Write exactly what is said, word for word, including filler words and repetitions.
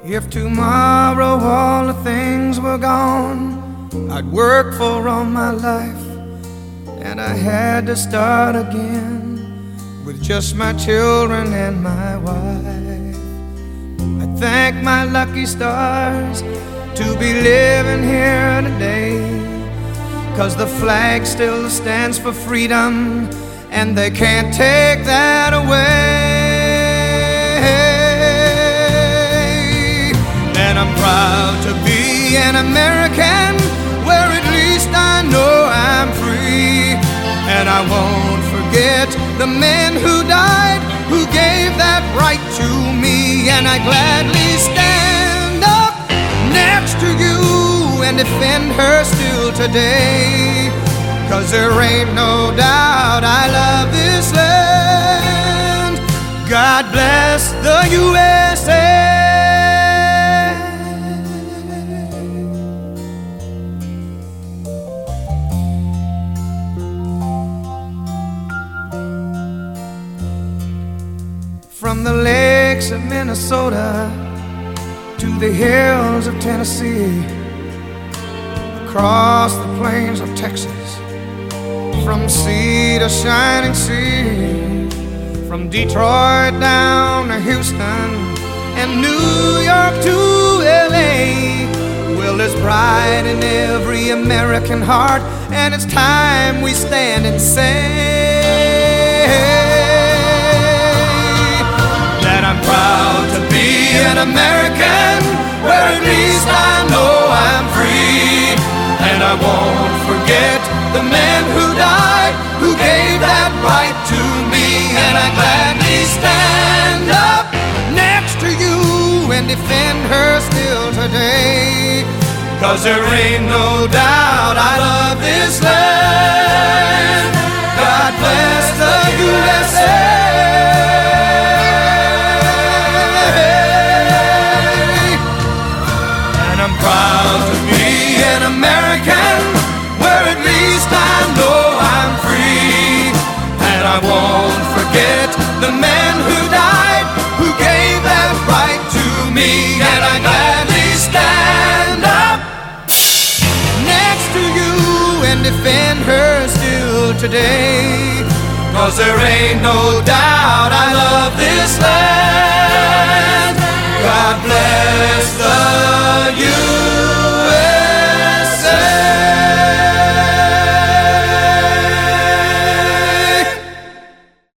If tomorrow all the things were gone I'd work for all my life, and I had to start again with just my children and my wife. I thank my lucky stars to be living here today, 'cause the flag still stands for freedom, and they can't take that away. And I'm proud to be an American, where at least I know I'm free. And I won't forget the men who died, who gave that right to me. And I gladly stand up next to you and defend her still today, 'cause there ain't no doubt I love this land. God bless the U S A. From the lakes of Minnesota to the hills of Tennessee, across the plains of Texas, from sea to shining sea, from Detroit down to Houston and New York to L A. Well, there's pride in every American heart, and it's time we stand and say that I'm proud to be an American, where at least I know I'm free. And I won't forget the men who died, who gave that right to me. And I gladly stand up next to you and defend her still today, 'cause there ain't no doubt I love this land. God bless the U S A. And I'm proud to be an American, where at least I know I'm free. And I won't forget the men who died, who gave that right to me. And I gladly stand up next to you and defend her still today, 'cause there ain't no doubt I love this land. God bless